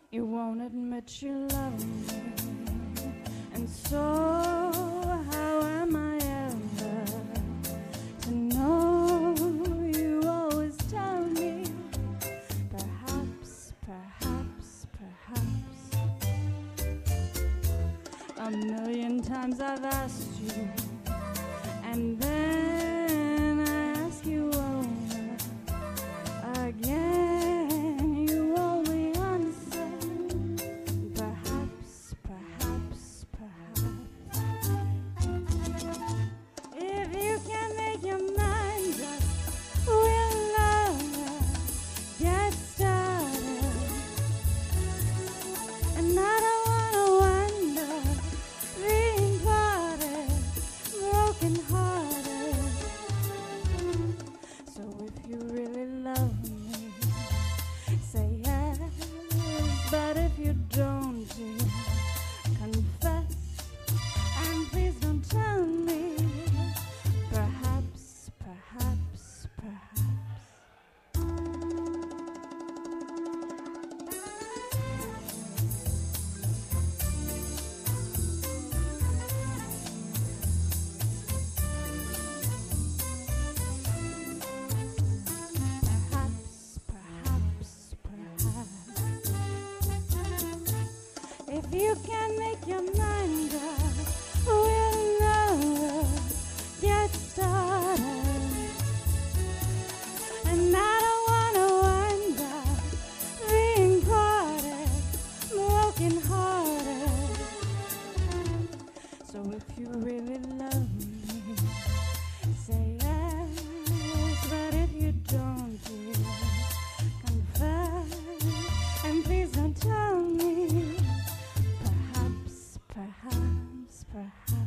You won't admit you love me, and so how am I ever to know? You always tell me, perhaps, perhaps, perhaps. A million times I've asked you, and then I ask you over again. You only answer, perhaps, perhaps, perhaps. If you can make your mind up, we'll never get started. And I don't wanna wonder, being parted, broken hearted. So if you really love me, say yes. But if you don't, dear, confess. And please don't tell me, perhaps, perhaps, perhaps. Perhaps, perhaps, perhaps. If you can make your mind up, we'll never get started. And I don't wanna wind up being parted, broken hearted. So if you really love me, say yes. But if you don't, dear, confess. And please don't tell me, perhaps, perhaps, perhaps.